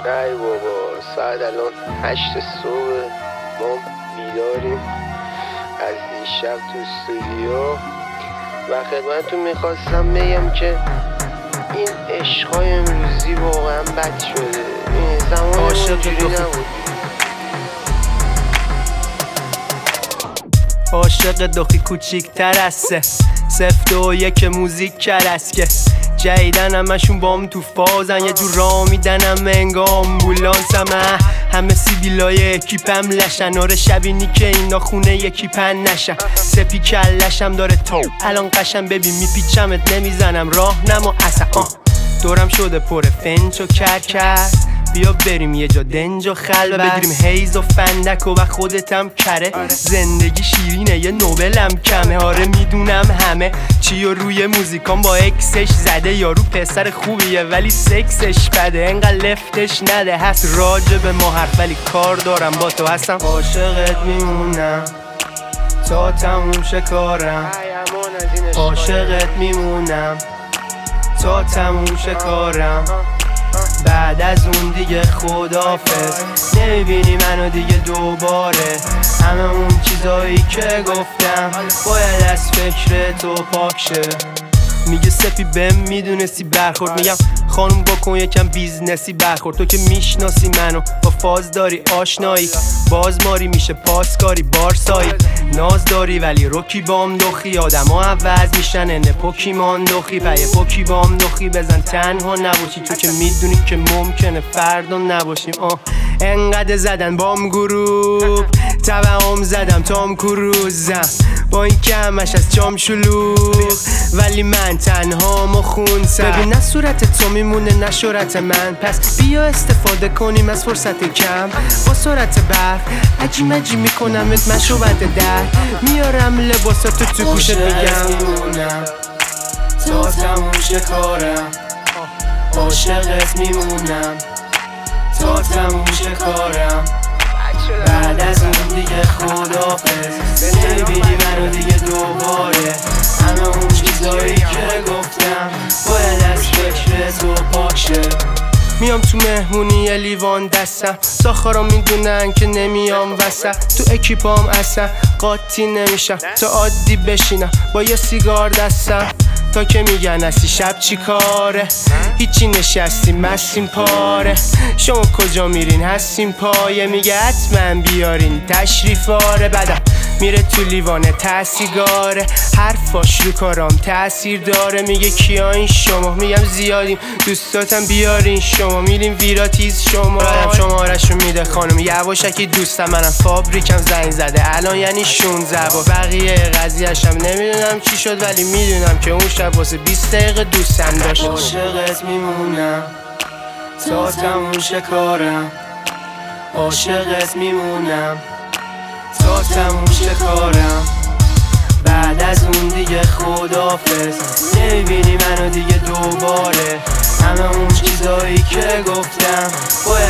ای بابا ساعت الان 8 صبح، ما بیداریم از دیشب تو استودیو و خدمتتون میخواستم بگم که این عشقای امروزی واقعا بد شده. این زمان اونجوری نبود. عاشق دخی کوچیک تر است، 0-2-1 موزیک کرست که جیدن همشون بام تو فازن، یه جور را میدنم انگا آمبولانسم. همه سیبیلای اکیپم لشن، آره شبینی که اینا خونه یکی پن نشن. سپی کلشم داره تا الان قشم، ببین میپیچمت نمیزنم راه نما اصلا. دورم شده پر فنج و کرکر، بیا بریم یه جا دنج و خلوه، بگیریم هیز و فندک و خودتم کره. زندگی شیرینه یه نوبلم کمه، آره میدونم همه چی و روی موزیکان با اکسش زده. یارو پسر خوبیه ولی سکسش بده، انقدر لفتش نده. هست راجع به ما حرف ولی کار دارم با تو، هستم عاشقت میمونم تا تموم شه کارم. عاشقت میمونم تا تموم شه کارم. بعد از اون دیگه خدافظ، نمیبینی منو دیگه دوباره. همه اون چیزایی که گفتم باید از فکر تو پاک شه. میگه سپی بهم میدونستی برخورد، میگم خانوم بکن یکم بیزنسی برخورد. تو که میشناسی منو با فاز داری آشنایی، بازماری میشه پاسکاری بارسایی. ناز داری ولی روکی بام دخی، آدم ها عوض میشن انه پوکیمان دخی. پایه پوکی بام دخی بزن تنها نباشی، تو که میدونی که ممکنه فردا نباشیم. انقدر زدن بام گروپ توهم زدم تام کروزم، با این که همش از چام شلوغ ولی من تنها ما خونسم. ببین نه صورت تو میمونه نه شورت من، پس بیا استفاده کنیم از فرصت کم. با سرعت برق عجیم عجیم میکنمت مشروبت در، میارم لباساتو تو گوشت میگم میمونم تا تموم شه کارم. عاشقت میمونم تا تموم شه کارم. بعد از اون دیگه خدافظ، نمیبینی منو دیگه دوباره. همه اون چیزایی که گفتم باید از فکر تو پاک شه. میام تو مهمونی یه لیوان دستم، ساخارا میدونن که نمیام وسط. تو اکیپام اصلا قاطی نمیشم تا عادی بشینم با یه سیگار دستم. تا که میگن هستی شب چی کاره، هیچی نشستی مستیم پاره. شما کجا میرین هستیم پایه، میگه حتما بیارین تشریفاره. بعدم میره تو لیوانه تسیگاره، حرفاش رو کارام تأثیر داره. میگه کیا این شما، میگم زیادیم دوستاتم بیارین شما. میریم ویراتیز شما، شمارشو میده خانم یواشکی دوستم. منم فابریکم زنگ زده الان یعنی 16 با بقیه قضیهشم نمیدونم چی شد، ولی میدونم که اون شب واسه 20 دقیقه دوستم داشت. عاشقت میمونم تا تموم شه کارم. عاشقت میمونم تا تموم شه کارم. بعد از اون دیگه خدافظ، نمیبینی منو دیگه دوباره. همه اون چیزایی که گفتم باید